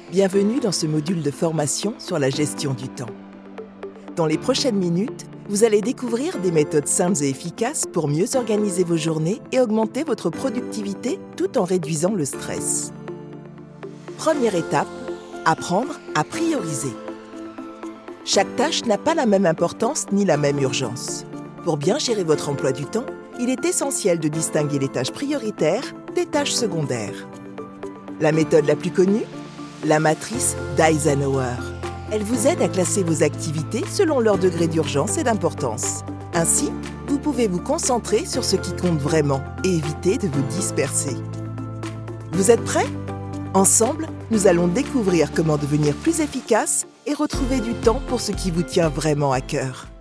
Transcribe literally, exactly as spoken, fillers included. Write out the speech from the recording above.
Bienvenue dans ce module de formation sur la gestion du temps. Dans les prochaines minutes, vous allez découvrir des méthodes simples et efficaces pour mieux organiser vos journées et augmenter votre productivité tout en réduisant le stress. Première étape, apprendre à prioriser. Chaque tâche n'a pas la même importance ni la même urgence. Pour bien gérer votre emploi du temps, il est essentiel de distinguer les tâches prioritaires des tâches secondaires. La méthode la plus connue ? La matrice d'Eisenhower. Elle vous aide à classer vos activités selon leur degré d'urgence et d'importance. Ainsi, vous pouvez vous concentrer sur ce qui compte vraiment et éviter de vous disperser. Vous êtes prêts ? Ensemble, nous allons découvrir comment devenir plus efficace et retrouver du temps pour ce qui vous tient vraiment à cœur.